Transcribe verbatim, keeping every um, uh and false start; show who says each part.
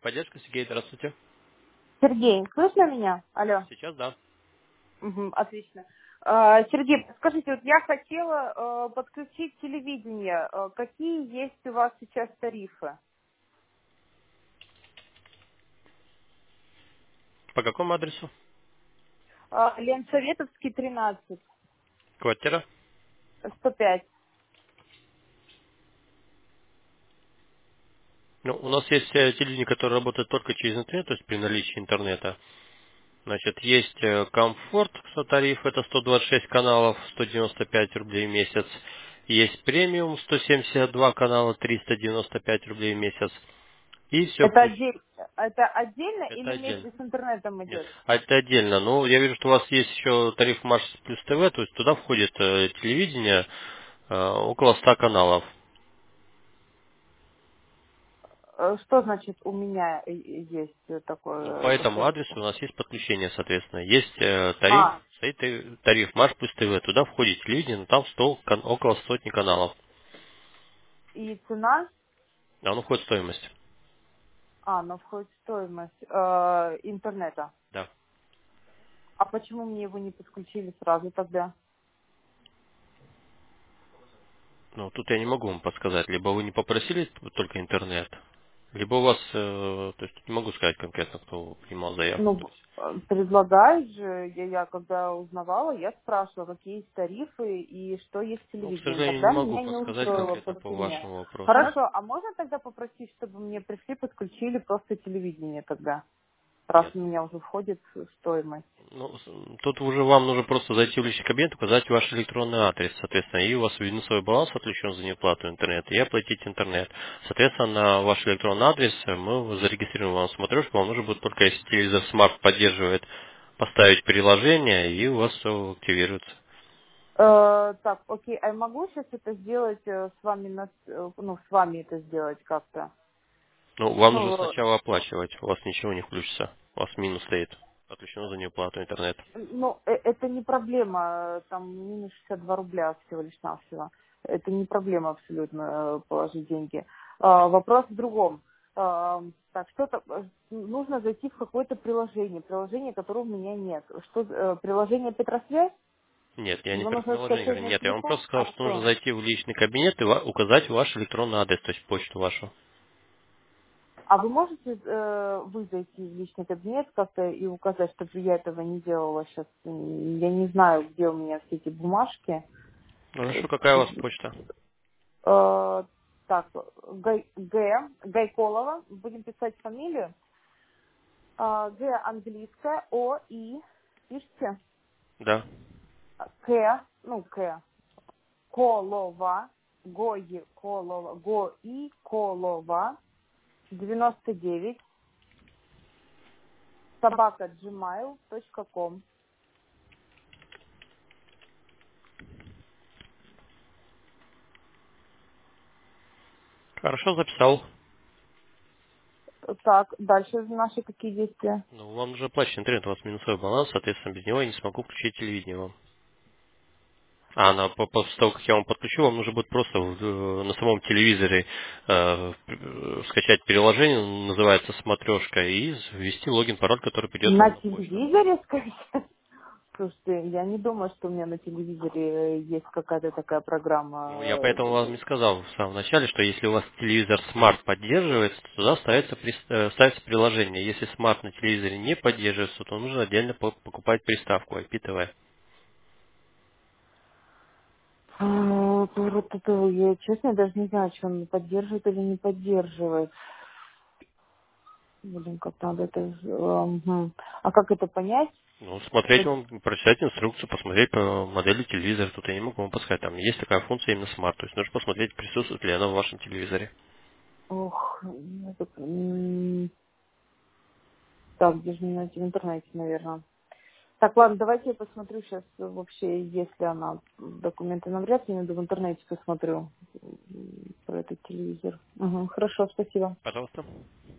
Speaker 1: Поддержка, Сергей, здравствуйте.
Speaker 2: Сергей, слышно меня? Алло.
Speaker 1: Сейчас да.
Speaker 2: Мгм, отлично. А, Сергей, скажите, вот я хотела э, подключить телевидение. Э, Какие есть у вас сейчас тарифы?
Speaker 1: По какому адресу?
Speaker 2: А, Ленсоветовский, тринадцать,
Speaker 1: Квартира?
Speaker 2: сто пять.
Speaker 1: Ну, у нас есть э, телевидение, которое работает только через интернет, то есть при наличии интернета. Значит, есть э, комфорт, что тариф, это сто двадцать шесть каналов, сто девяносто пять рублей в месяц. Есть премиум, сто семьдесят два канала, триста девяносто пять рублей в месяц. И все
Speaker 2: Это,
Speaker 1: включено.
Speaker 2: отдель- это отдельно
Speaker 1: Это
Speaker 2: или
Speaker 1: отдельно.
Speaker 2: вместе с интернетом
Speaker 1: Нет,
Speaker 2: идет?
Speaker 1: а это отдельно. Ну, я вижу, что у вас есть еще тариф Маш плюс ТВ, то есть туда входит э, телевидение, э, около ста каналов.
Speaker 2: Э, Что значит у меня и- и есть
Speaker 1: Ну, по
Speaker 2: такое? Это
Speaker 1: этому
Speaker 2: что
Speaker 1: адресу
Speaker 2: такое?
Speaker 1: у нас есть подключение, соответственно. Есть э, тариф,
Speaker 2: А,
Speaker 1: стоит э, тариф Маш плюс ТВ. Туда входит телевидение, но там сто кан- около сотни каналов.
Speaker 2: и цена?
Speaker 1: А оно входит в стоимость.
Speaker 2: А, ну входит в стоимость э, интернета.
Speaker 1: Да.
Speaker 2: А почему мне его не подключили сразу тогда?
Speaker 1: Ну, тут я не могу вам подсказать. Либо вы не попросили только интернет, либо у вас, э, то есть не могу сказать конкретно, кто принимал заявку. То
Speaker 2: Ну,
Speaker 1: есть,
Speaker 2: э, предлагаешь же, я, я когда узнавала, я спрашивала, какие есть тарифы и что есть
Speaker 1: ну, к
Speaker 2: телевидение.
Speaker 1: сожалению, не
Speaker 2: Тогда
Speaker 1: могу
Speaker 2: меня не
Speaker 1: подсказать
Speaker 2: устроила
Speaker 1: конкретно
Speaker 2: просто
Speaker 1: по
Speaker 2: меня.
Speaker 1: вашему вопросу.
Speaker 2: Хорошо, а можно тогда попросить, чтобы мне пришли, подключили просто телевидение тогда, раз
Speaker 1: Нет.
Speaker 2: у меня уже входит в стоимость?
Speaker 1: Ну, с- тут уже вам нужно просто зайти в личный кабинет, указать ваш электронный адрес, соответственно, и у вас минусовой баланс отключен за неуплату интернета, и оплатить интернет. Соответственно, на ваш электронный адрес мы зарегистрируем вам смотрешку, вам нужно будет только, если телевизор Smart поддерживает, поставить приложение, и у вас все активируется.
Speaker 2: Э, так, окей, а я могу сейчас это сделать э, с вами, на, э, ну, с вами это сделать как-то?
Speaker 1: Ну, вам нужно
Speaker 2: Ну,
Speaker 1: сначала оплачивать, у вас ничего не включится, у вас минус стоит, отключено за неуплату интернета.
Speaker 2: Ну, э- это не проблема, э, там минус шестьдесят два рубля всего лишь навсего. Это не проблема абсолютно э, положить деньги. А, вопрос в другом. А, так, что-то э, нужно зайти в какое-то приложение, приложение, которого у меня нет. Что э, приложение Петросвязь?
Speaker 1: Нет, я не
Speaker 2: Его
Speaker 1: про
Speaker 2: нужно
Speaker 1: приложение
Speaker 2: скачать
Speaker 1: говорю.
Speaker 2: на
Speaker 1: Нет, я вам
Speaker 2: телефон?
Speaker 1: просто сказал,
Speaker 2: А
Speaker 1: что нужно
Speaker 2: что?
Speaker 1: зайти в личный кабинет и ва- указать ваш электронный адрес, то есть почту вашу.
Speaker 2: А вы можете э, вы зайти в личный кабинет как-то и указать, чтобы я этого не делала сейчас? Я не знаю, где у меня все эти бумажки.
Speaker 1: Ну, хорошо, какая у вас почта?
Speaker 2: Э, так, Гай, Г, Гайколова, будем писать фамилию. А, Г английская, О, И, пишите,
Speaker 1: Да.
Speaker 2: К, ну, К, Колова, Гои, Колова, Гои, Колова, девяносто девять, собака gmail точка ком.
Speaker 1: Хорошо, записал.
Speaker 2: Так, дальше наши какие действия?
Speaker 1: Ну, вам нужно оплачивать интернет, у вас минусовой баланс, соответственно, без него я не смогу включить телевидение вам. А на, по- после того, как я вам подключу, вам нужно будет просто в- э, на самом телевизоре э, э, скачать приложение, называется «Смотрешка», и ввести логин, пароль, который придет
Speaker 2: На
Speaker 1: вам на почту.
Speaker 2: телевизоре, скажите? Слушайте, я не думаю, что у меня на телевизоре есть какая-то такая
Speaker 1: Ну, я
Speaker 2: программа.
Speaker 1: поэтому вам и сказал в самом начале, что если у вас телевизор Smart поддерживается, то туда ставится, прис- э, ставится приложение. Если Smart на телевизоре не поддерживается, то нужно отдельно по- покупать приставку ай пи ти ви.
Speaker 2: А, то вот это, я честно даже не знаю, что он поддерживает или не поддерживает. Блин, как надо это... э, мгм. А как это понять?
Speaker 1: Ну, смотреть
Speaker 2: Вот,
Speaker 1: вам, прочитать инструкцию, посмотреть по модели телевизора. Тут я не могу вам подсказать. Там есть такая функция именно Smart. То есть нужно посмотреть, присутствует ли она в вашем телевизоре.
Speaker 2: ох, я тут, м, так, где же мне найти? В интернете, наверное. Так, ладно, давайте я посмотрю сейчас вообще, если она документы навряд ли найду, в интернете посмотрю м, про этот телевизор. Угу, хорошо, спасибо.
Speaker 1: Пожалуйста.